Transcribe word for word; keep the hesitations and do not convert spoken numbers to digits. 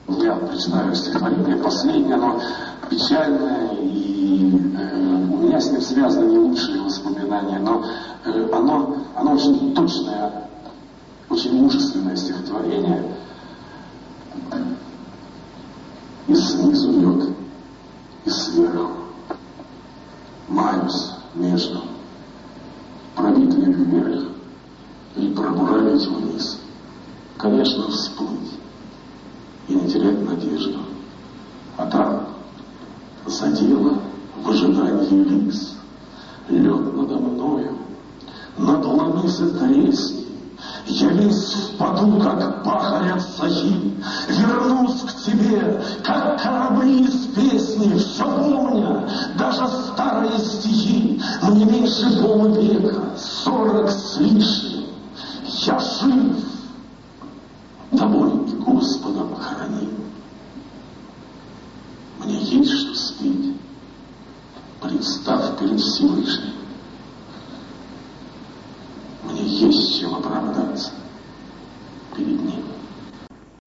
Я прочитаю стихотворение последнее, оно печальное, и э, у меня с ним связаны не лучшие воспоминания, но э, оно, оно очень точное, очень мужественное стихотворение. И снизу лед, и сверху маюсь между пробить ли вверх или пробуравить вниз. Конечно, всплыть и не терять надежду. А там задело в ожидании лис. Лед надо мною, надломится тресни. Я весь впаду, как пахарь от сахи. Вернусь к тебе, как корабли из песни. Все помня, даже старые стихи. Мне меньше полувека, сорок с лишним. Я жив, тобой и Господом храним. Мне есть что спеть, представ перед Всевышним. Мне есть чем оправдаться перед Ним.